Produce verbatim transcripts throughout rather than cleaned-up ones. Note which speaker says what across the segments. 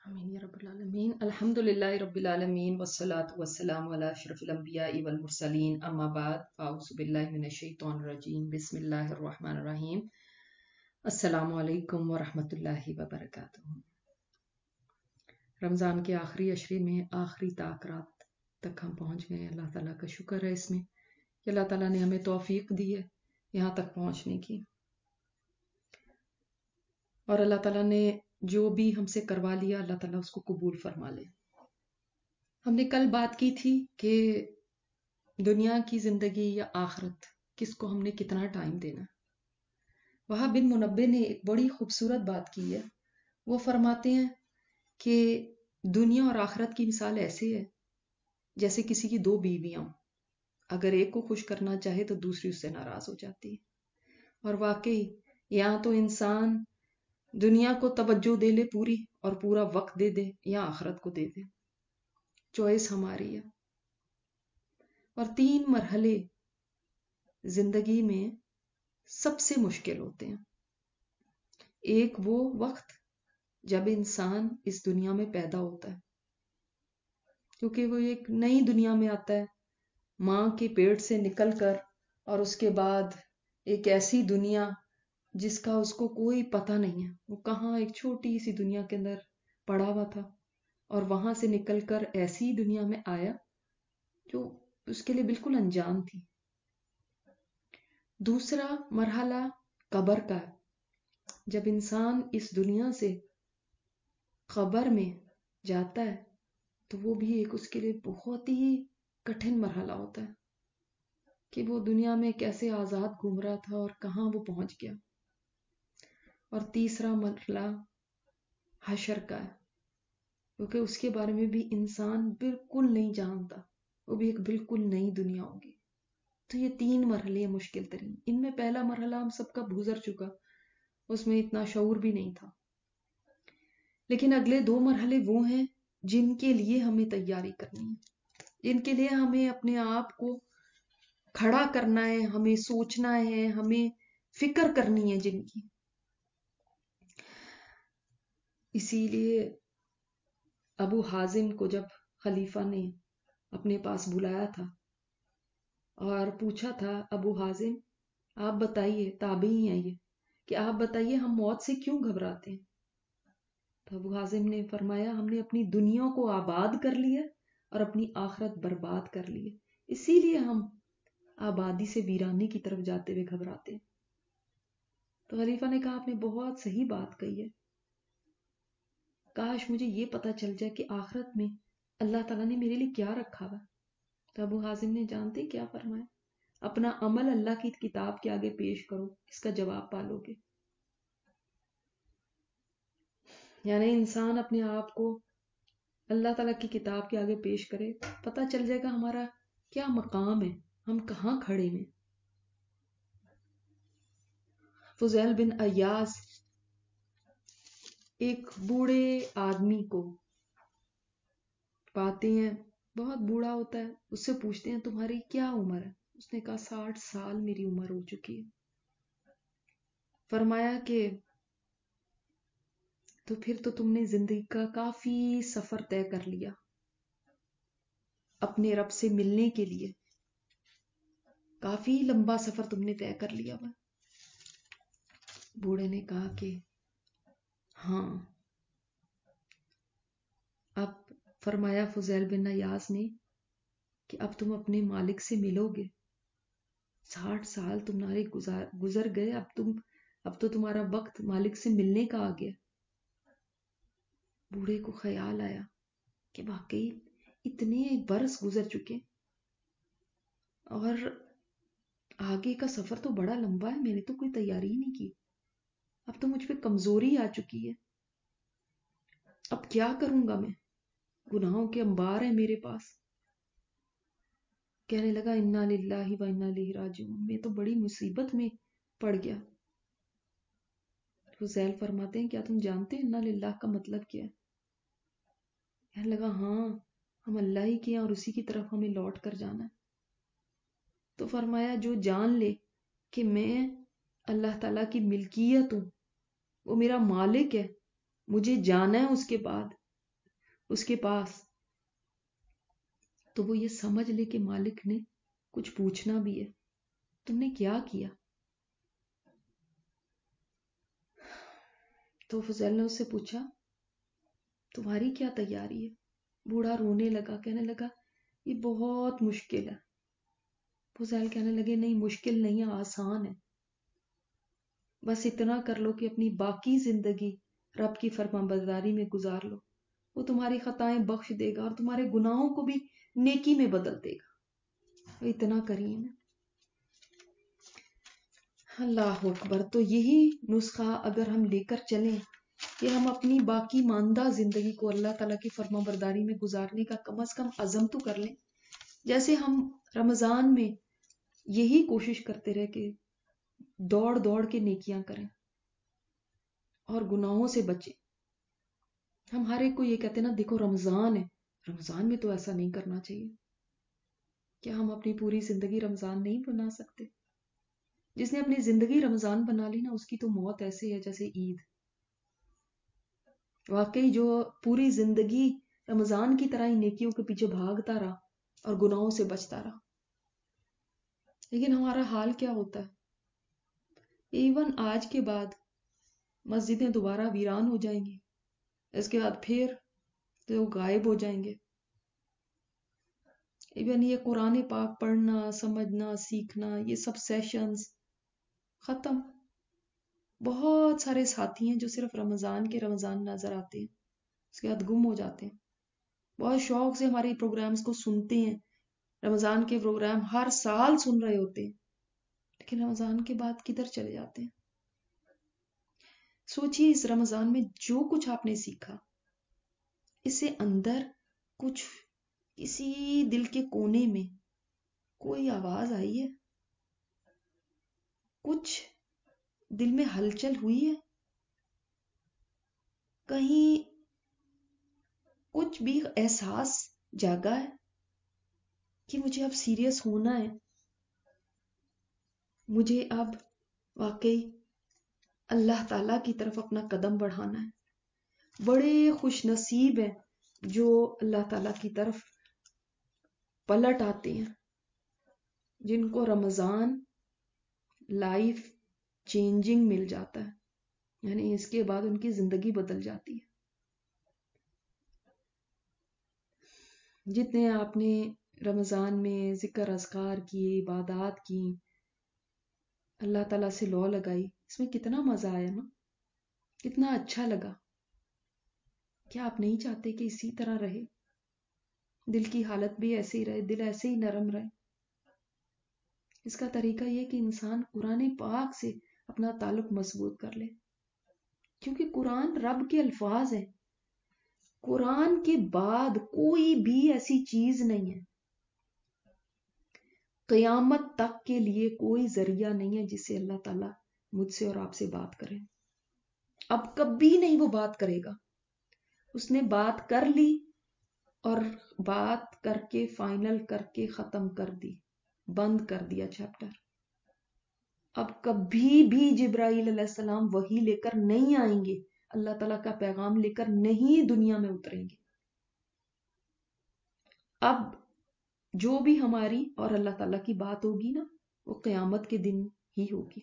Speaker 1: آمین یا رب العالمین. الحمد للہ رب العالمین والصلاة والسلام علی اشرف الانبیاء والمرسلین اما بعد فاعوذ باللہ من الشیطان الرجیم بسم اللہ الرحمن الرحیم. السلام علیکم ورحمۃ اللہ وبرکاتہ. رمضان کے آخری عشرے میں آخری طاق رات تک ہم پہنچ گئے. اللہ تعالیٰ کا شکر ہے اس میں کہ اللہ تعالیٰ نے ہمیں توفیق دی ہے یہاں تک پہنچنے کی، اور اللہ تعالیٰ نے جو بھی ہم سے کروا لیا اللہ تعالیٰ اس کو قبول فرما لے. ہم نے کل بات کی تھی کہ دنیا کی زندگی یا آخرت کس کو ہم نے کتنا ٹائم دینا. وہاں بن منبع نے ایک بڑی خوبصورت بات کی ہے. وہ فرماتے ہیں کہ دنیا اور آخرت کی مثال ایسے ہے جیسے کسی کی دو بیویاں، اگر ایک کو خوش کرنا چاہے تو دوسری اس سے ناراض ہو جاتی ہے. اور واقعی یا تو انسان دنیا کو توجہ دے لے پوری اور پورا وقت دے دے، یا آخرت کو دے دے. چوائس ہماری ہے. اور تین مرحلے زندگی میں سب سے مشکل ہوتے ہیں. ایک وہ وقت جب انسان اس دنیا میں پیدا ہوتا ہے، کیونکہ وہ ایک نئی دنیا میں آتا ہے ماں کے پیٹ سے نکل کر، اور اس کے بعد ایک ایسی دنیا جس کا اس کو کوئی پتہ نہیں ہے، وہ کہاں ایک چھوٹی سی دنیا کے اندر پڑا ہوا تھا، اور وہاں سے نکل کر ایسی دنیا میں آیا جو اس کے لیے بالکل انجان تھی. دوسرا مرحلہ قبر کا ہے. جب انسان اس دنیا سے قبر میں جاتا ہے تو وہ بھی ایک اس کے لیے بہت ہی کٹھن مرحلہ ہوتا ہے کہ وہ دنیا میں کیسے آزاد گھوم رہا تھا اور کہاں وہ پہنچ گیا. اور تیسرا مرحلہ حشر کا ہے، کیونکہ اس کے بارے میں بھی انسان بالکل نہیں جانتا، وہ بھی ایک بالکل نئی دنیا ہوگی. تو یہ تین مرحلے ہیں مشکل ترین. ان میں پہلا مرحلہ ہم سب کا گزر چکا، اس میں اتنا شعور بھی نہیں تھا. لیکن اگلے دو مرحلے وہ ہیں جن کے لیے ہمیں تیاری کرنی ہے، جن کے لیے ہمیں اپنے آپ کو کھڑا کرنا ہے، ہمیں سوچنا ہے، ہمیں فکر کرنی ہے جن کی. اسی لیے ابو حازم کو جب خلیفہ نے اپنے پاس بلایا تھا اور پوچھا تھا، ابو حازم آپ بتائیے، تابعی ہیں یہ، کہ آپ بتائیے ہم موت سے کیوں گھبراتے ہیں؟ تو ابو حازم نے فرمایا ہم نے اپنی دنیا کو آباد کر لیا اور اپنی آخرت برباد کر لی ہے، اسی لیے ہم آبادی سے ویرانے کی طرف جاتے ہوئے گھبراتے ہیں. تو خلیفہ نے کہا آپ نے بہت صحیح بات کہی ہے، کاش مجھے یہ پتا چل جائے کہ آخرت میں اللہ تعالیٰ نے میرے لیے کیا رکھا ہوا. تو ابو حازم نے جانتے کیا فرمایا؟ اپنا عمل اللہ کی کتاب کے آگے پیش کرو، اس کا جواب پالو گے. یعنی انسان اپنے آپ کو اللہ تعالیٰ کی کتاب کے آگے پیش کرے، پتا چل جائے گا ہمارا کیا مقام ہے، ہم کہاں کھڑے ہیں. فضیل بن ایاز ایک بوڑھے آدمی کو پاتے ہیں، بہت بوڑھا ہوتا ہے، اس سے پوچھتے ہیں تمہاری کیا عمر ہے؟ اس نے کہا ساٹھ سال میری عمر ہو چکی ہے. فرمایا کہ تو پھر تو تم نے زندگی کا کافی سفر طے کر لیا اپنے رب سے ملنے کے لیے، کافی لمبا سفر تم نے طے کر لیا. بوڑھے نے کہا کہ ہاں. اب فرمایا فضیل بن ایاز نے کہ اب تم اپنے مالک سے ملو گے، ساٹھ سال تمہارے گزر گئے، اب تم اب تو تمہارا وقت مالک سے ملنے کا آ گیا. بوڑھے کو خیال آیا کہ واقعی اتنے برس گزر چکے اور آگے کا سفر تو بڑا لمبا ہے، میں نے تو کوئی تیاری ہی نہیں کی، اب تو مجھ پہ کمزوری آ چکی ہے، اب کیا کروں گا میں، گناہوں کے انبار ہیں میرے پاس. کہنے لگا انا للہ و انا الیہ راجعون، میں تو بڑی مصیبت میں پڑ گیا. فضیل فرماتے ہیں کیا تم جانتے ہیں انا للہ کا مطلب کیا ہے؟ کہنے لگا ہاں، ہم اللہ ہی کے ہیں اور اسی کی طرف ہمیں لوٹ کر جانا ہے. تو فرمایا جو جان لے کہ میں اللہ تعالیٰ کی ملکیت ہوں، وہ میرا مالک ہے، مجھے جانا ہے اس کے بعد، اس کے پاس، تو وہ یہ سمجھ لے کہ مالک نے کچھ پوچھنا بھی ہے، تم نے کیا کیا؟ تو فضیل نے اس سے پوچھا تمہاری کیا تیاری ہے؟ بوڑھا رونے لگا، کہنے لگا یہ بہت مشکل ہے۔ فضیل کہنے لگے نہیں مشکل نہیں ہے، آسان ہے، بس اتنا کر لو کہ اپنی باقی زندگی رب کی فرما برداری میں گزار لو، وہ تمہاری خطائیں بخش دے گا اور تمہارے گناہوں کو بھی نیکی میں بدل دے گا، وہ اتنا کریم ہے۔ اللہ اکبر۔ تو یہی نسخہ اگر ہم لے کر چلیں کہ ہم اپنی باقی ماندہ زندگی کو اللہ تعالیٰ کی فرما برداری میں گزارنے کا کم از کم عزم تو کر لیں، جیسے ہم رمضان میں یہی کوشش کرتے رہے کہ دوڑ دوڑ کے نیکیاں کریں اور گناہوں سے بچیں۔ ہم ہر ایک کو یہ کہتے ہیں نا دیکھو رمضان ہے، رمضان میں تو ایسا نہیں کرنا چاہیے۔ کیا ہم اپنی پوری زندگی رمضان نہیں بنا سکتے؟ جس نے اپنی زندگی رمضان بنا لی نا، اس کی تو موت ایسے ہے جیسے عید۔ واقعی جو پوری زندگی رمضان کی طرح ہی نیکیوں کے پیچھے بھاگتا رہا اور گناہوں سے بچتا رہا، لیکن ہمارا حال کیا ہوتا ہے؟ ایون آج کے بعد مسجدیں دوبارہ ویران ہو جائیں گی، اس کے بعد پھر لوگ غائب ہو جائیں گے۔ ایون یہ قرآن پاک پڑھنا، سمجھنا، سیکھنا، یہ سب سیشنز ختم۔ بہت سارے ساتھی ہیں جو صرف رمضان کے رمضان نظر آتے ہیں، اس کے بعد گم ہو جاتے ہیں۔ بہت شوق سے ہماری پروگرامز کو سنتے ہیں، رمضان کے پروگرام ہر سال سن رہے ہوتے ہیں، لیکن رمضان کے بعد کدھر چلے جاتے ہیں؟ سوچیے اس رمضان میں جو کچھ آپ نے سیکھا، اس سے اندر کچھ کسی دل کے کونے میں کوئی آواز آئی ہے؟ کچھ دل میں ہلچل ہوئی ہے؟ کہیں کچھ بھی احساس جاگا ہے کہ مجھے اب سیریس ہونا ہے، مجھے اب واقعی اللہ تعالیٰ کی طرف اپنا قدم بڑھانا ہے؟ بڑے خوش نصیب ہیں جو اللہ تعالیٰ کی طرف پلٹ آتے ہیں، جن کو رمضان لائف چینجنگ مل جاتا ہے، یعنی اس کے بعد ان کی زندگی بدل جاتی ہے۔ جتنے آپ نے رمضان میں ذکر اذکار کیے، عبادات کی، اللہ تعالیٰ سے لو لگائی، اس میں کتنا مزہ آیا نا، کتنا اچھا لگا۔ کیا آپ نہیں چاہتے کہ اسی طرح رہے؟ دل کی حالت بھی ایسے ہی رہے، دل ایسے ہی نرم رہے؟ اس کا طریقہ یہ کہ انسان قرآن پاک سے اپنا تعلق مضبوط کر لے، کیونکہ قرآن رب کے الفاظ ہیں۔ قرآن کے بعد کوئی بھی ایسی چیز نہیں ہے، قیامت تک کے لیے کوئی ذریعہ نہیں ہے جس سے اللہ تعالیٰ مجھ سے اور آپ سے بات کرے۔ اب کبھی نہیں وہ بات کرے گا، اس نے بات کر لی اور بات کر کے فائنل کر کے ختم کر دی، بند کر دیا چیپٹر۔ اب کبھی بھی جبرائیل علیہ السلام وحی لے کر نہیں آئیں گے، اللہ تعالیٰ کا پیغام لے کر نہیں دنیا میں اتریں گے۔ اب جو بھی ہماری اور اللہ تعالیٰ کی بات ہوگی نا، وہ قیامت کے دن ہی ہوگی۔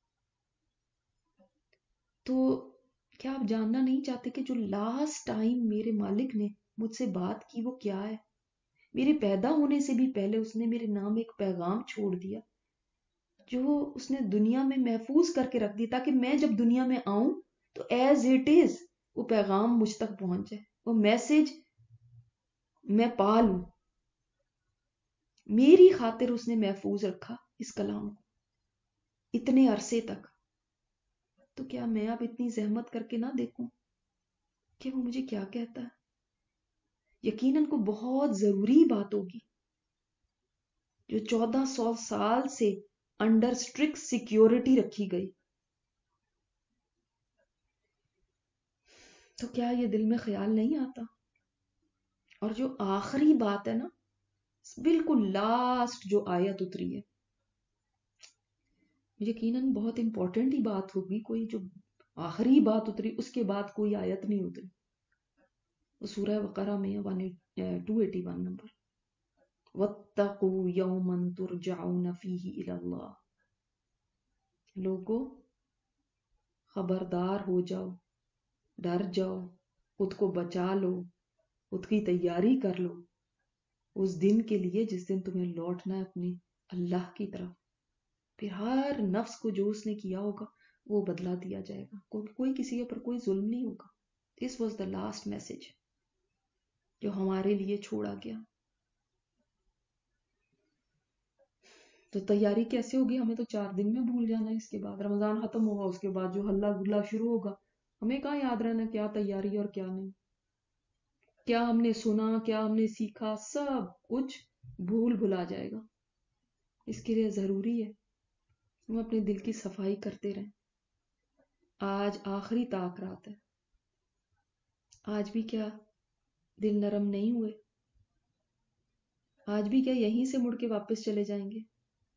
Speaker 1: تو کیا آپ جاننا نہیں چاہتے کہ جو لاسٹ ٹائم میرے مالک نے مجھ سے بات کی وہ کیا ہے؟ میرے پیدا ہونے سے بھی پہلے اس نے میرے نام ایک پیغام چھوڑ دیا جو اس نے دنیا میں محفوظ کر کے رکھ دی، تاکہ میں جب دنیا میں آؤں تو ایز اٹ از وہ پیغام مجھ تک پہنچ جائے، وہ میسج میں پا لوں۔ میری خاطر اس نے محفوظ رکھا اس کلام کو اتنے عرصے تک۔ تو کیا میں اب اتنی زحمت کر کے نہ دیکھوں کہ وہ مجھے کیا کہتا ہے؟ یقیناً کو بہت ضروری بات ہوگی جو چودہ سو سال سے انڈر اسٹرکٹ سیکیورٹی رکھی گئی۔ تو کیا یہ دل میں خیال نہیں آتا؟ اور جو آخری بات ہے نا، بالکل لاسٹ جو آیت اتری ہے، یقیناً بہت امپورٹنٹ ہی بات ہوگی، کوئی جو آخری بات اتری اس کے بعد کوئی آیت نہیں اتری۔ وہ سورہ بقرہ میں ٹو ایٹی ون نمبر. وَاتَّقُوا يَوْمًا تُرْجَعُونَ فِيهِ إِلَى اللَّهِ. لوگو خبردار ہو جاؤ، ڈر جاؤ، خود کو بچا لو، خود کی تیاری کر لو اس دن کے لیے جس دن تمہیں لوٹنا ہے اپنی اللہ کی طرف. پھر ہر نفس کو جو اس نے کیا ہوگا وہ بدلا دیا جائے گا. کوئی کوئی کسی کے پر کوئی ظلم نہیں ہوگا. This was the last message جو ہمارے لیے چھوڑا گیا. تو تیاری کیسے ہوگی؟ ہمیں تو چار دن میں بھول جانا ہے. اس کے بعد رمضان ختم ہوگا، اس کے بعد جو ہلا گلا شروع ہوگا ہمیں کہاں یاد رہنا کیا تیاری اور کیا نہیں، کیا ہم نے سنا، کیا ہم نے سیکھا، سب کچھ بھول بھلا جائے گا. اس کے لیے ضروری ہے ہم اپنے دل کی صفائی کرتے رہیں. آج آخری طاق رات ہے. آج بھی کیا دل نرم نہیں ہوئے؟ آج بھی کیا یہیں سے مڑ کے واپس چلے جائیں گے؟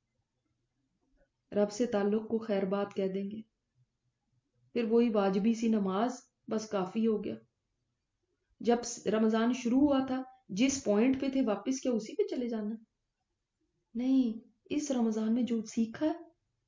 Speaker 1: رب سے تعلق کو خیر بات کہہ دیں گے، پھر وہی واجبی سی نماز بس کافی ہو گیا. جب رمضان شروع ہوا تھا جس پوائنٹ پہ تھے واپس کیا اسی پہ چلے جانا؟ نہیں. اس رمضان میں جو سیکھا ہے،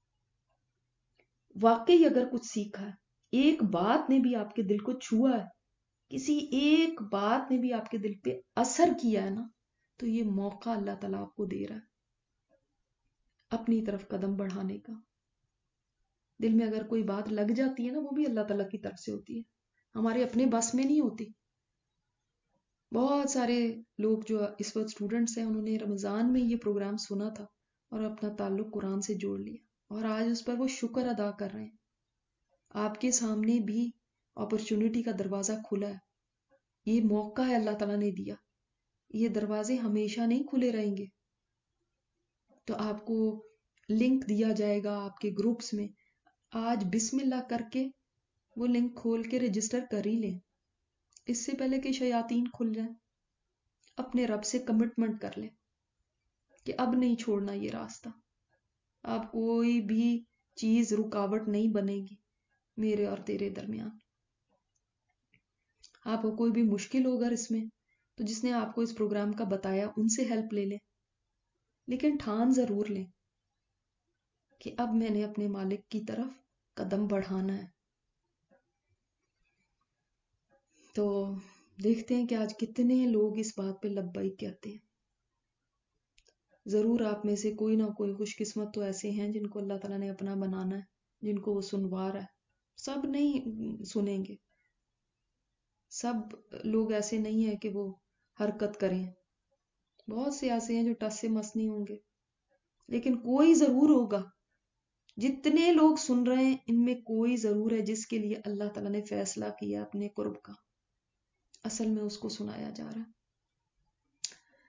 Speaker 1: واقعی اگر کچھ سیکھا ہے، ایک بات نے بھی آپ کے دل کو چھوا ہے، کسی ایک بات نے بھی آپ کے دل پہ اثر کیا ہے نا، تو یہ موقع اللہ تعالیٰ آپ کو دے رہا ہے اپنی طرف قدم بڑھانے کا. دل میں اگر کوئی بات لگ جاتی ہے نا، وہ بھی اللہ تعالیٰ کی طرف سے ہوتی ہے، ہمارے اپنے بس میں نہیں ہوتی. بہت سارے لوگ جو اس وقت اسٹوڈنٹس ہیں انہوں نے رمضان میں یہ پروگرام سنا تھا اور اپنا تعلق قرآن سے جوڑ لیا، اور آج اس پر وہ شکر ادا کر رہے ہیں. آپ کے سامنے بھی اپرچونٹی کا دروازہ کھلا ہے. یہ موقع ہے اللہ تعالیٰ نے دیا. یہ دروازے ہمیشہ نہیں کھلے رہیں گے. تو آپ کو لنک دیا جائے گا آپ کے گروپس میں. آج بسم اللہ کر کے وہ لنک کھول کے رجسٹر کر ہی لیں، اس سے پہلے کہ شیاطین کھل جائیں. اپنے رب سے کمٹمنٹ کر لیں کہ اب نہیں چھوڑنا یہ راستہ. اب کوئی بھی چیز رکاوٹ نہیں بنے گی میرے اور تیرے درمیان. آپ کو کوئی بھی مشکل ہوگا اس میں تو جس نے آپ کو اس پروگرام کا بتایا ان سے ہیلپ لے لیں، لیکن ٹھان ضرور لیں کہ اب میں نے اپنے مالک کی طرف قدم بڑھانا ہے. تو دیکھتے ہیں کہ آج کتنے لوگ اس بات پہ لبیک کہتے ہیں. ضرور آپ میں سے کوئی نہ کوئی خوش قسمت تو ایسے ہیں جن کو اللہ تعالیٰ نے اپنا بنانا ہے، جن کو وہ سنوا رہا ہے. سب نہیں سنیں گے، سب لوگ ایسے نہیں ہیں کہ وہ حرکت کریں. بہت سے ایسے ہیں جو ٹس سے مس نہیں ہوں گے، لیکن کوئی ضرور ہوگا. جتنے لوگ سن رہے ہیں ان میں کوئی ضرور ہے جس کے لیے اللہ تعالیٰ نے فیصلہ کیا اپنے قرب کا، اصل میں اس کو سنایا جا رہا ہے.